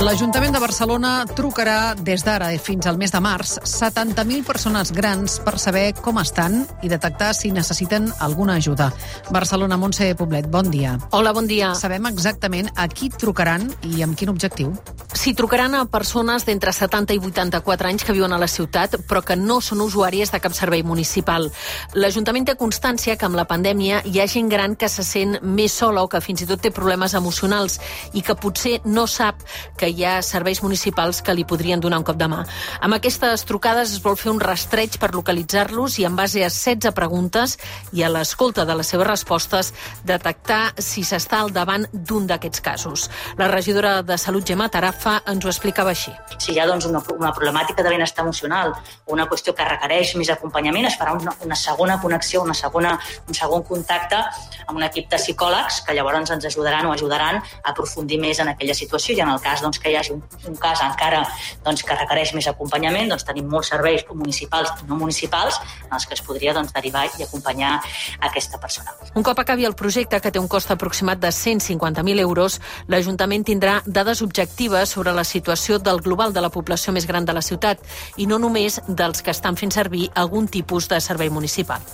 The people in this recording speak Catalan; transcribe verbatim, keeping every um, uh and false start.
L'Ajuntament de Barcelona trucarà des d'ara fins al mes de març setanta mil persones grans per saber com estan i detectar si necessiten alguna ajuda. Barcelona, Montse Poblet, bon dia. Hola, bon dia. Sabem exactament a qui trucaran i amb quin objectiu? Sí, trucaran a persones d'entre setanta i vuitanta-quatre anys que viuen a la ciutat, però que no són usuàries de cap servei municipal. L'Ajuntament té constància que amb la pandèmia hi ha gent gran que se sent més sola o que fins i tot té problemes emocionals i que potser no sap que hi ha serveis municipals que li podrien donar un cop de mà. Amb aquestes trucades es vol fer un rastreig per localitzar-los i en base a setze preguntes i a l'escolta de les seves respostes detectar si s'està al davant d'un d'aquests casos. La regidora de Salut, Gemma Tarafa, ens ho explicava així. Si hi ha doncs, una, una problemàtica de benestar emocional o una qüestió que requereix més acompanyament, es farà una, una segona connexió, una segona, un segon contacte amb un equip de psicòlegs que llavors ens ajudaran o ajudaran a aprofundir més en aquella situació i en el cas doncs, que hi hagi un, un cas encara doncs, que requereix més acompanyament, doncs tenim molts serveis municipals i no municipals en els que es podria doncs, derivar i acompanyar aquesta persona. Un cop acabi el projecte, que té un cost aproximat de cent cinquanta mil euros, l'Ajuntament tindrà dades objectives sobre la situació del global de la població més gran de la ciutat i no només dels que estan fent servir algun tipus de servei municipal.